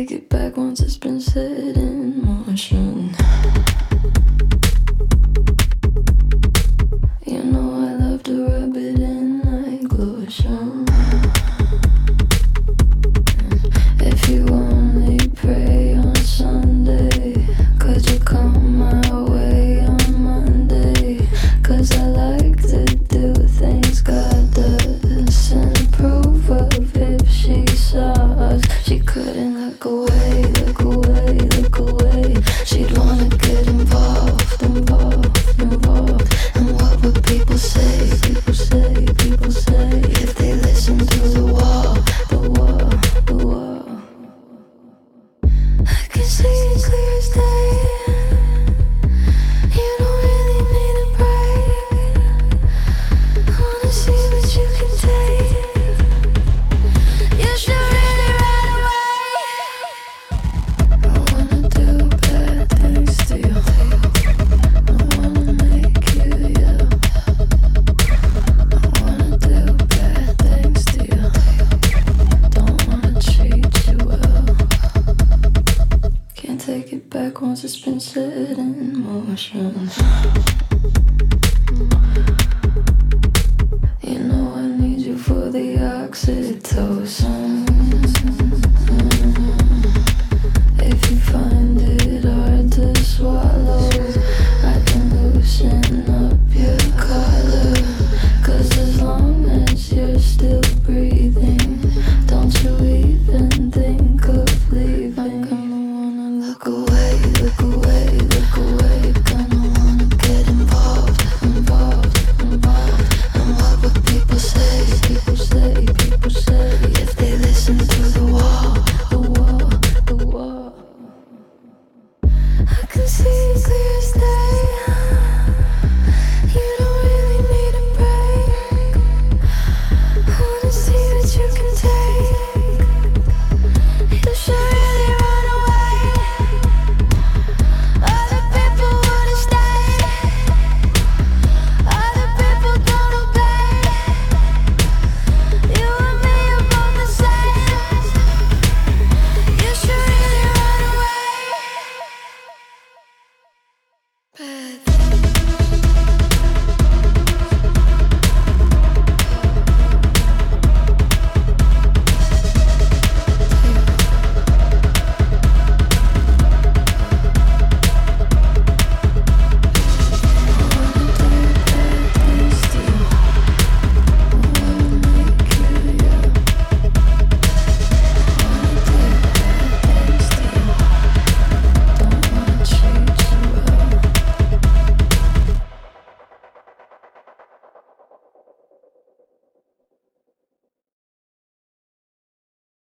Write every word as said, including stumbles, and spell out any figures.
take it back once it's been set in motion. You know I love to rub it in like lotion. If you only pray on Sunday, could you come my way on Monday? Cause I like to do things God doesn't approve of. If she saw us, she couldn't look away, look away, look away. She'd wanna get involved, involved, involved. And what would people say, people say, people say, if they listen to the wall, the wall, the wall? I can see it clear as day. You don't really need a break. I wanna see what you can take. You should really run away. I wanna do bad things to you. I wanna make you yell. I wanna do bad things to you. Don't wanna treat you well. Can't take it back once it's been set in motion. You know I need you for the oxytocin.